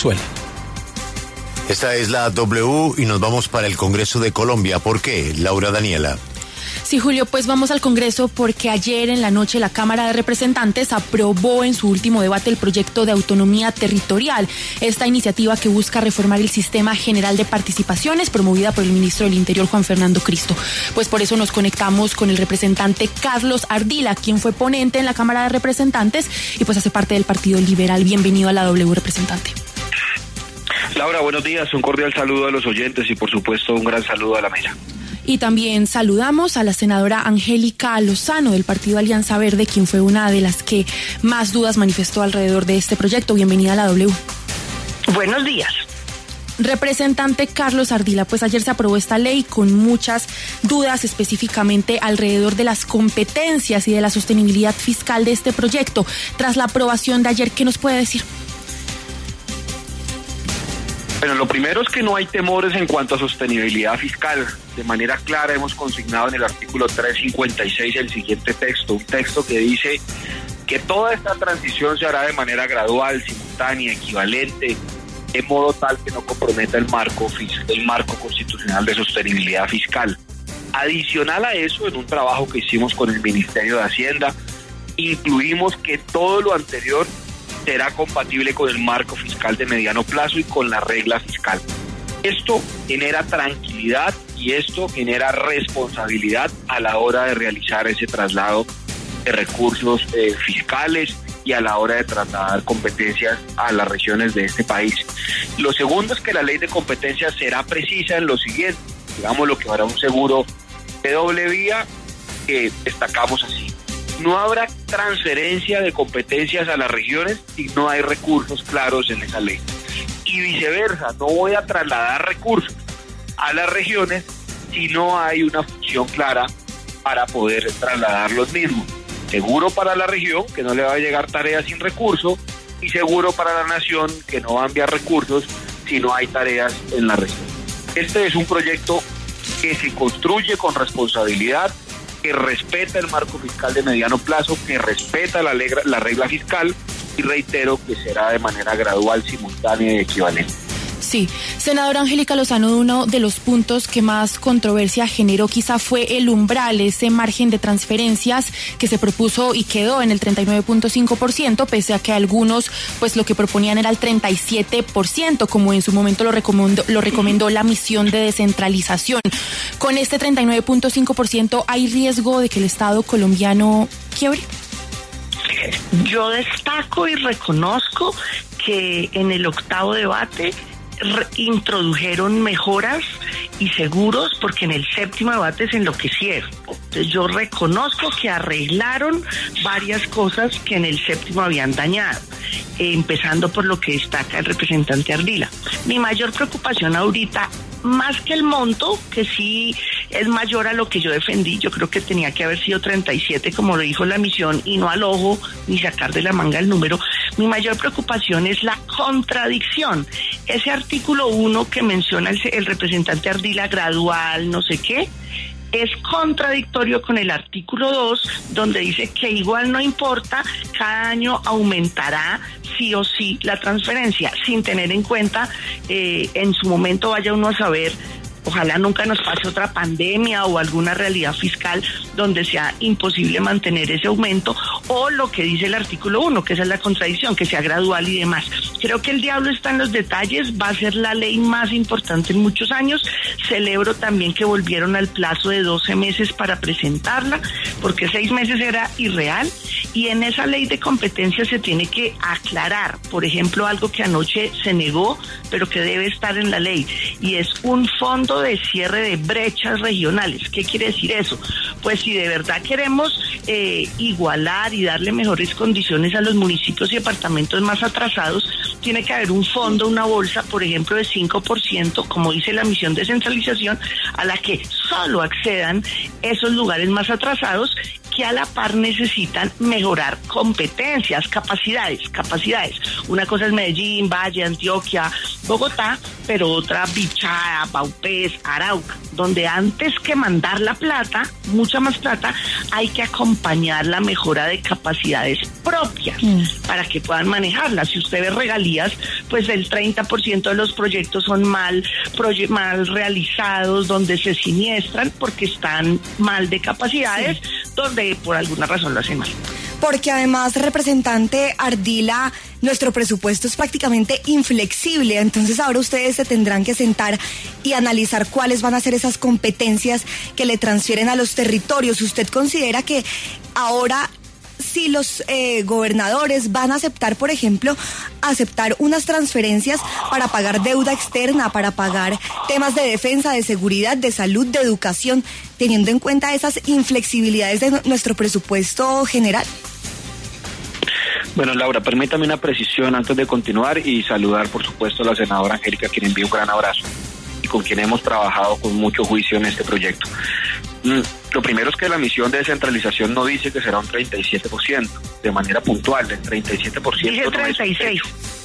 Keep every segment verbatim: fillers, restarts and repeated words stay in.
Suele. Esta es la W y nos vamos para el Congreso de Colombia. ¿Por qué, Laura Daniela? Sí, Julio, pues vamos al Congreso porque ayer en la noche la Cámara de Representantes aprobó en su último debate el proyecto de autonomía territorial, esta iniciativa que busca reformar el sistema general de participaciones promovida por el ministro del Interior, Juan Fernando Cristo. Pues por eso nos conectamos con el representante Carlos Ardila, quien fue ponente en la Cámara de Representantes y pues hace parte del Partido Liberal. Bienvenido a la W, representante. Laura, buenos días, un cordial saludo a los oyentes y por supuesto un gran saludo a la mesa. Y también saludamos a la senadora Angélica Lozano del Partido Alianza Verde, quien fue una de las que más dudas manifestó alrededor de este proyecto. Bienvenida a la W. Buenos días. Representante Carlos Ardila, pues ayer se aprobó esta ley con muchas dudas específicamente alrededor de las competencias y de la sostenibilidad fiscal de este proyecto. Tras la aprobación de ayer, ¿qué nos puede decir? Bueno, lo primero es que no hay temores en cuanto a sostenibilidad fiscal. De manera clara hemos consignado en el artículo trescientos cincuenta y seis el siguiente texto, un texto que dice que toda esta transición se hará de manera gradual, simultánea, equivalente, de modo tal que no comprometa el marco, el marco constitucional de sostenibilidad fiscal. Adicional a eso, en un trabajo que hicimos con el Ministerio de Hacienda, incluimos que todo lo anterior será compatible con el marco fiscal de mediano plazo y con la regla fiscal. Esto genera tranquilidad y esto genera responsabilidad a la hora de realizar ese traslado de recursos eh, fiscales y a la hora de trasladar competencias a las regiones de este país. Lo segundo es que la ley de competencias será precisa en lo siguiente, digamos lo que habrá un seguro de doble vía que destacamos así. No habrá transferencia de competencias a las regiones si no hay recursos claros en esa ley. Y viceversa, no voy a trasladar recursos a las regiones si no hay una función clara para poder trasladar los mismos. Seguro para la región, que no le va a llegar tareas sin recurso, y seguro para la nación, que no va a enviar recursos si no hay tareas en la región. Este es un proyecto que se construye con responsabilidad, que respeta el marco fiscal de mediano plazo, que respeta la, legra, la regla fiscal y reitero que será de manera gradual, simultánea y equivalente. Sí, senadora Angélica Lozano, uno de los puntos que más controversia generó quizá fue el umbral, ese margen de transferencias que se propuso y quedó en el treinta y nueve punto cinco por ciento, pese a que algunos pues lo que proponían era el treinta y siete por ciento, como en su momento lo recomendó, lo recomendó la misión de descentralización. Con este treinta y nueve punto cinco por ciento, ¿hay riesgo de que el Estado colombiano quiebre? Yo destaco y reconozco que en el octavo debate introdujeron mejoras y seguros, porque en el séptimo debate se enloquecieron. Entonces yo reconozco que arreglaron varias cosas que en el séptimo habían dañado, eh, empezando por lo que destaca el representante Ardila. Mi mayor preocupación ahorita, más que el monto, que sí es mayor a lo que yo defendí, yo creo que tenía que haber sido treinta y siete, como lo dijo la misión, y no al ojo, ni sacar de la manga el número. Mi mayor preocupación es la contradicción. Ese artículo uno que menciona el, el representante Ardila, gradual, no sé qué, es contradictorio con el artículo dos, donde dice que igual no importa, cada año aumentará sí o sí la transferencia, sin tener en cuenta, eh, en su momento vaya uno a saber, ojalá nunca nos pase otra pandemia o alguna realidad fiscal donde sea imposible mantener ese aumento, o lo que dice el artículo uno, que esa es la contradicción, que sea gradual y demás. Creo que el diablo está en los detalles, va a ser la ley más importante en muchos años. Celebro también que volvieron al plazo de doce meses para presentarla, porque seis meses era irreal, y en esa ley de competencia se tiene que aclarar, por ejemplo, algo que anoche se negó, pero que debe estar en la ley, y es un fondo de cierre de brechas regionales. ¿Qué quiere decir eso? Pues si de verdad queremos eh, igualar y darle mejores condiciones a los municipios y departamentos más atrasados, tiene que haber un fondo, una bolsa, por ejemplo, de cinco por ciento, como dice la misión de descentralización, a la que solo accedan esos lugares más atrasados, que a la par necesitan mejorar competencias, capacidades, capacidades. Una cosa es Medellín, Valle, Antioquia, Bogotá, pero otra Bichada, Baupés, Arauca, donde antes que mandar la plata, mucha más plata, hay que acompañar la mejora de capacidades propias mm. para que puedan manejarla. Si usted ve regalías, pues el treinta por ciento de los proyectos son mal, proye- mal realizados, donde se siniestran porque están mal de capacidades, sí. donde por alguna razón lo hacen mal. Porque además, representante Ardila, nuestro presupuesto es prácticamente inflexible, entonces ahora ustedes se tendrán que sentar y analizar cuáles van a ser esas competencias que le transfieren a los territorios. ¿Usted considera que ahora si los eh, gobernadores van a aceptar, por ejemplo, aceptar unas transferencias para pagar deuda externa, para pagar temas de defensa, de seguridad, de salud, de educación, teniendo en cuenta esas inflexibilidades de nuestro presupuesto general? Bueno, Laura, permítame una precisión antes de continuar y saludar, por supuesto, a la senadora Angélica, a quien envío un gran abrazo y con quien hemos trabajado con mucho juicio en este proyecto. Mm, lo primero es que la misión de descentralización no dice que será un treinta y siete por ciento, de manera puntual, el treinta y siete por ciento. Dice treinta y seis.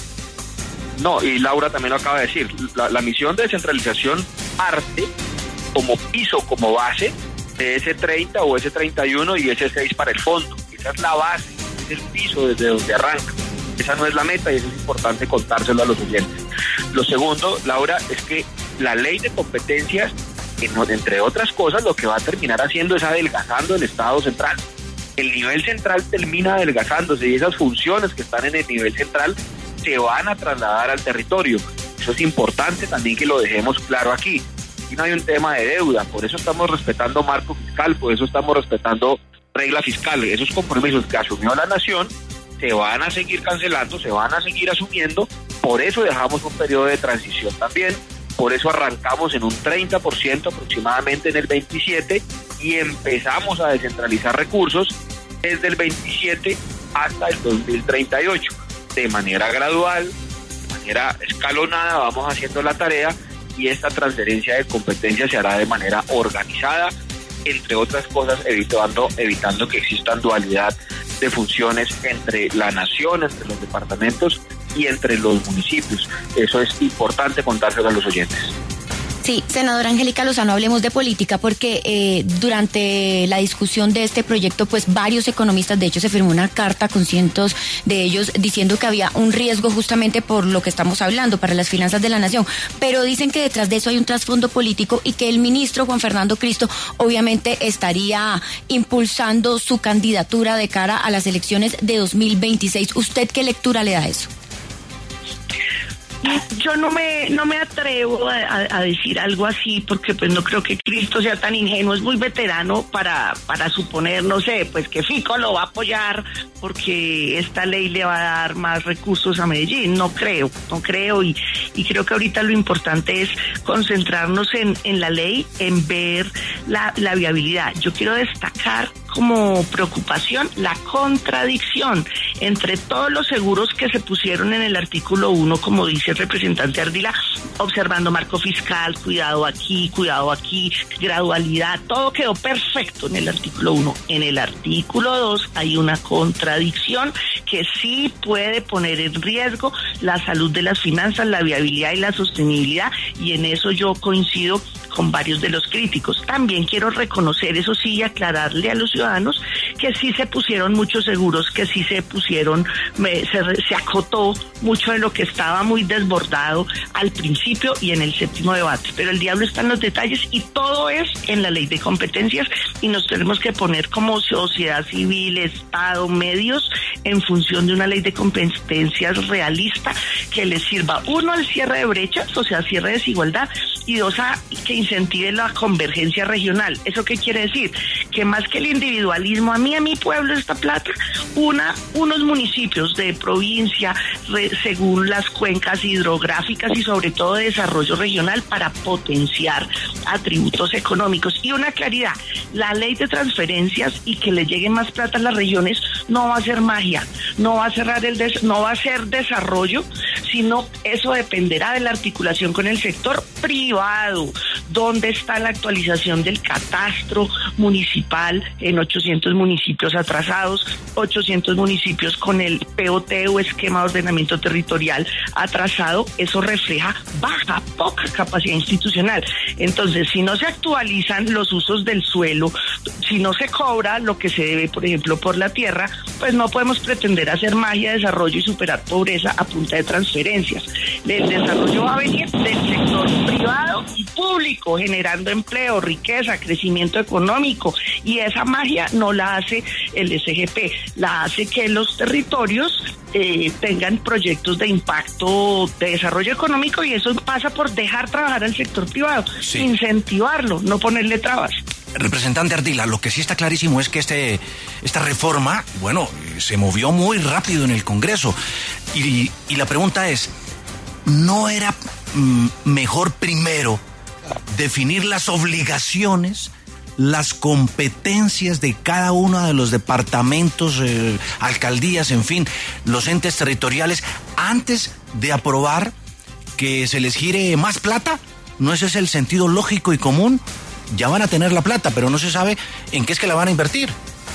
No, y Laura también lo acaba de decir, la, la misión de descentralización parte como piso, como base, de ese treinta o ese treinta y uno y ese seis para el fondo. Esa es la base, es el piso desde donde arranca. Esa no es la meta y eso es importante contárselo a los oyentes. Lo segundo, Laura, es que la ley de competencias, entre otras cosas, lo que va a terminar haciendo es adelgazando el Estado central. El nivel central termina adelgazándose y esas funciones que están en el nivel central se van a trasladar al territorio. Eso es importante también que lo dejemos claro aquí. Aquí no hay un tema de deuda, por eso estamos respetando marco fiscal, por eso estamos respetando regla fiscal. Esos compromisos que asumió la nación se van a seguir cancelando, se van a seguir asumiendo, por eso dejamos un periodo de transición también, por eso arrancamos en un treinta por ciento aproximadamente en el veintisiete y empezamos a descentralizar recursos desde el veintisiete hasta el dos mil treinta y ocho. De manera gradual, de manera escalonada, vamos haciendo la tarea y esta transferencia de competencias se hará de manera organizada, entre otras cosas evitando, evitando que existan dualidad de funciones entre la nación, entre los departamentos y entre los municipios. Eso es importante contárselo a los oyentes. Sí, senadora Angélica Lozano, hablemos de política porque eh, durante la discusión de este proyecto, pues varios economistas, de hecho se firmó una carta con cientos de ellos diciendo que había un riesgo justamente por lo que estamos hablando para las finanzas de la nación, pero dicen que detrás de eso hay un trasfondo político y que el ministro Juan Fernando Cristo obviamente estaría impulsando su candidatura de cara a las elecciones de dos mil veintiséis. ¿Usted qué lectura le da a eso? Yo no me no me atrevo a, a, a decir algo así porque pues no creo que Cristo sea tan ingenuo, es muy veterano para para suponer, no sé, pues que Fico lo va a apoyar porque esta ley le va a dar más recursos a Medellín. No creo, no creo y, y creo que ahorita lo importante es concentrarnos en, en la ley, en ver la, la viabilidad. Yo quiero destacar como preocupación la contradicción entre todos los seguros que se pusieron en el artículo uno, como dice el representante Ardila, observando marco fiscal, cuidado aquí, cuidado aquí, gradualidad, todo quedó perfecto en el artículo uno. En el artículo dos hay una contradicción que sí puede poner en riesgo la salud de las finanzas, la viabilidad y la sostenibilidad, y en eso yo coincido con varios de los críticos. También quiero reconocer, eso sí, y aclararle a los ciudadanos que sí se pusieron muchos seguros, que sí se pusieron, me, se, se acotó mucho de lo que estaba muy desbordado al principio y en el séptimo debate. Pero el diablo está en los detalles y todo es en la ley de competencias y nos tenemos que poner como sociedad civil, Estado, medios, en función de una ley de competencias realista que les sirva, uno, al cierre de brechas, o sea, cierre de desigualdad, y dos, a que incentive la convergencia regional. ¿Eso qué quiere decir? Que más que el individualismo, a mí, a mi pueblo esta plata, una, unos municipios de provincia, re, según las cuencas hidrográficas y sobre todo de desarrollo regional para potenciar atributos económicos. Y una claridad, la ley de transferencias y que le llegue más plata a las regiones no va a ser magia, no va a cerrar el des, no va a ser desarrollo, sino eso dependerá de la articulación con el sector privado. ¿Dónde está la actualización del catastro municipal en ochocientos municipios atrasados, ochocientos municipios con el P O T o esquema de ordenamiento territorial atrasado? Eso refleja baja, poca capacidad institucional. Entonces, si no se actualizan los usos del suelo, si no se cobra lo que se debe, por ejemplo, por la tierra, pues no podemos pretender hacer magia, desarrollo y superar pobreza a punta de transferencias. El desarrollo va a venir del sector privado y público, generando empleo, riqueza, crecimiento económico, y esa magia no la hace el S G P, la hace que los territorios eh, tengan proyectos de impacto de desarrollo económico, y eso pasa por dejar trabajar al sector privado, sí. Incentivarlo, no ponerle trabas. Representante Ardila, lo que sí está clarísimo es que este, esta reforma, bueno, se movió muy rápido en el Congreso. Y, y la pregunta es, ¿no era mm, mejor primero definir las obligaciones, las competencias de cada uno de los departamentos, eh, alcaldías, en fin, los entes territoriales, antes de aprobar que se les gire más plata? ¿No ese es el sentido lógico y común? Ya van a tener la plata, pero no se sabe en qué es que la van a invertir.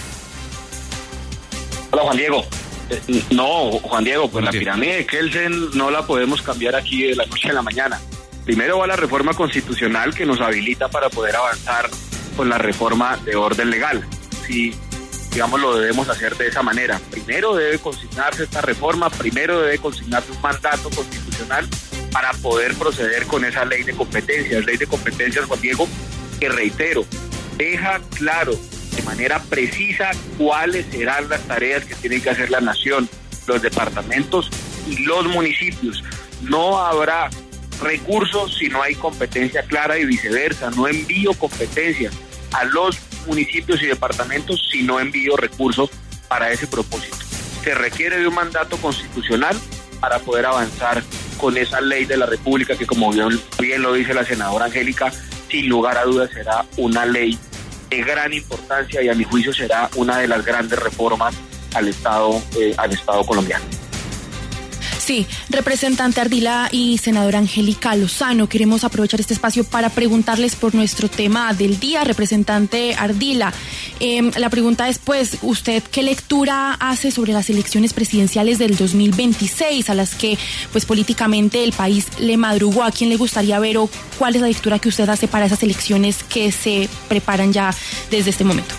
Hola, Juan Diego. Eh, no, Juan Diego, pues la pirámide de Kelsen no la podemos cambiar aquí de la noche a la mañana. Primero va la reforma constitucional que nos habilita para poder avanzar con la reforma de orden legal. Si, digamos, lo debemos hacer de esa manera. Primero debe consignarse esta reforma, primero debe consignarse un mandato constitucional para poder proceder con esa ley de competencias. Ley de competencias, Juan Diego, que reitero, deja claro de manera precisa cuáles serán las tareas que tienen que hacer la nación, los departamentos y los municipios. No habrá recursos si no hay competencia clara y viceversa. No envío competencias a los municipios y departamentos si no envío recursos para ese propósito. Se requiere de un mandato constitucional para poder avanzar con esa ley de la República que, como bien, bien lo dice la senadora Angélica, sin lugar a dudas será una ley de gran importancia y a mi juicio será una de las grandes reformas al Estado, eh, al Estado colombiano. Sí, representante Ardila y senadora Angélica Lozano, queremos aprovechar este espacio para preguntarles por nuestro tema del día. Representante Ardila, eh, la pregunta es, pues, ¿usted qué lectura hace sobre las elecciones presidenciales del dos mil veintiséis, a las que, pues, políticamente el país le madrugó? ¿A quién le gustaría ver o cuál es la lectura que usted hace para esas elecciones que se preparan ya desde este momento?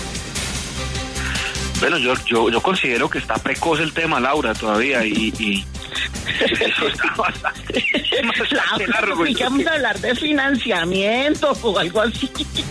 Bueno, yo, yo, yo considero que está precoz el tema, Laura, todavía, y, y eso está bastante, bastante largo. Vamos a hablar de financiamiento o algo así.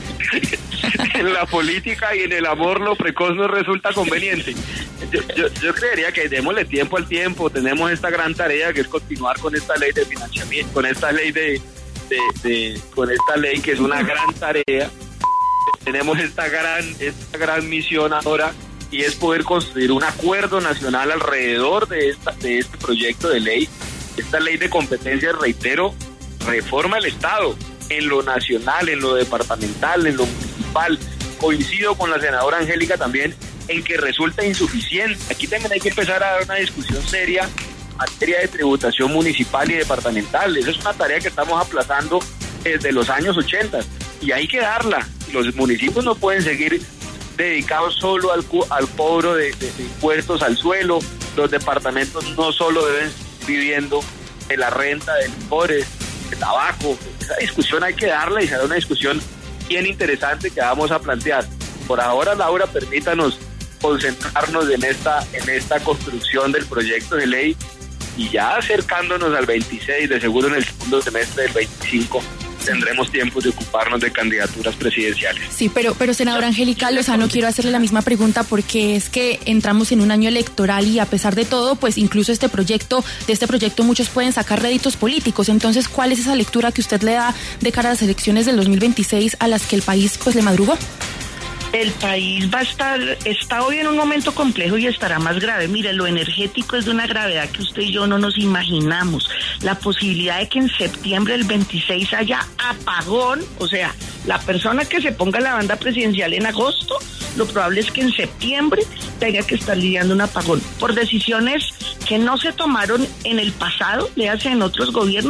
En la política y en el amor lo precoz nos resulta conveniente. Yo, yo, yo creería que démosle tiempo al tiempo. Tenemos esta gran tarea que es continuar con esta ley de financiamiento, con esta ley de, de, de con esta ley que es una gran tarea. Tenemos esta gran, esta gran misión ahora, y es poder construir un acuerdo nacional alrededor de esta de este proyecto de ley. Esta ley de competencias, reitero, reforma el Estado en lo nacional, en lo departamental, en lo municipal. Coincido con la senadora Angélica también en que resulta insuficiente. Aquí también hay que empezar a dar una discusión seria en materia de tributación municipal y departamental. Esa es una tarea que estamos aplazando desde los años ochenta y hay que darla. Los municipios no pueden seguir dedicados solo al, al cobro de, de, de impuestos al suelo. Los departamentos no solo deben estar viviendo de la renta, de licores, de tabaco. Esa discusión hay que darla y será una discusión bien interesante que vamos a plantear. Por ahora, Laura, permítanos concentrarnos en esta, en esta construcción del proyecto de ley y ya acercándonos al veintiséis, de seguro en el segundo semestre del veinticinco, tendremos tiempo de ocuparnos de candidaturas presidenciales. Sí, pero, pero senadora Angélica Lozano, quiero hacerle la misma pregunta porque es que entramos en un año electoral y a pesar de todo, pues incluso este proyecto, de este proyecto muchos pueden sacar réditos políticos. Entonces, ¿cuál es esa lectura que usted le da de cara a las elecciones del dos mil veintiséis a las que el país pues le madrugó? El país va a estar, está hoy en un momento complejo y estará más grave. Mire, lo energético es de una gravedad que usted y yo no nos imaginamos. La posibilidad de que en septiembre del veintiséis haya apagón, o sea, la persona que se ponga la banda presidencial en agosto, lo probable es que en septiembre tenga que estar lidiando un apagón por decisiones que no se tomaron en el pasado, le hace en otros gobiernos,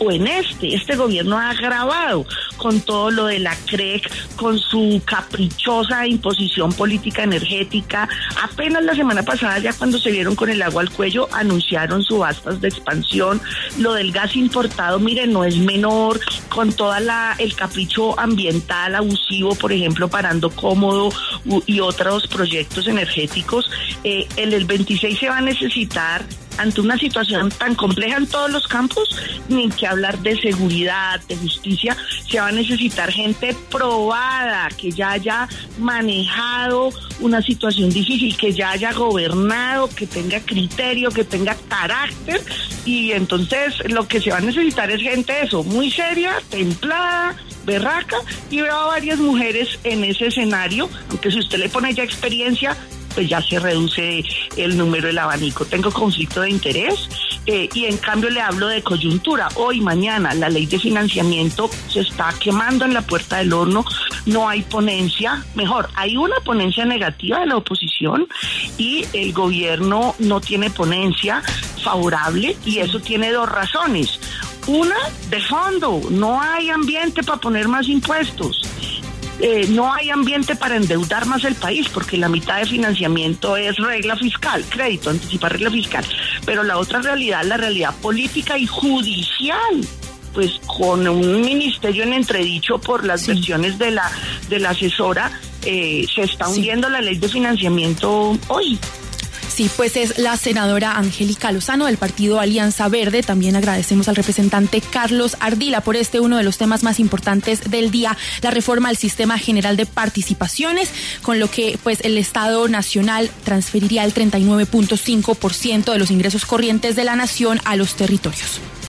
o en este, este gobierno ha agravado con todo lo de la C R E C, con su caprichosa imposición política energética. Apenas la semana pasada, ya cuando se vieron con el agua al cuello, anunciaron subastas de expansión. Lo del gas importado, miren, no es menor, con toda la el capricho ambiental abusivo, por ejemplo, Parando Cómodo y otros proyectos energéticos. Eh, en el veintiséis se va a necesitar, ante una situación tan compleja en todos los campos, ni que hablar de seguridad, de justicia, se va a necesitar gente probada, que ya haya manejado una situación difícil, que ya haya gobernado, que tenga criterio, que tenga carácter, y entonces lo que se va a necesitar es gente eso, muy seria, templada, berraca, y veo a varias mujeres en ese escenario, aunque si usted le pone ya experiencia, pues ya se reduce el número del abanico. Tengo conflicto de interés eh, y en cambio le hablo de coyuntura. Hoy, mañana, la ley de financiamiento se está quemando en la puerta del horno, no hay ponencia, mejor, hay una ponencia negativa de la oposición y el gobierno no tiene ponencia favorable, y eso tiene dos razones. Una, de fondo, no hay ambiente para poner más impuestos. Eh, no hay ambiente para endeudar más el país, porque la mitad de financiamiento es regla fiscal, crédito, anticipar regla fiscal. Pero la otra realidad, la realidad política y judicial, pues con un ministerio en entredicho por las sí. versiones de la, de la asesora, eh, se está hundiendo sí. la ley de financiamiento hoy. Sí, pues es la senadora Angélica Lozano del partido Alianza Verde. También agradecemos al representante Carlos Ardila por este uno de los temas más importantes del día, la reforma al Sistema General de Participaciones, con lo que pues el Estado Nacional transferiría el treinta y nueve punto cinco por ciento de los ingresos corrientes de la nación a los territorios.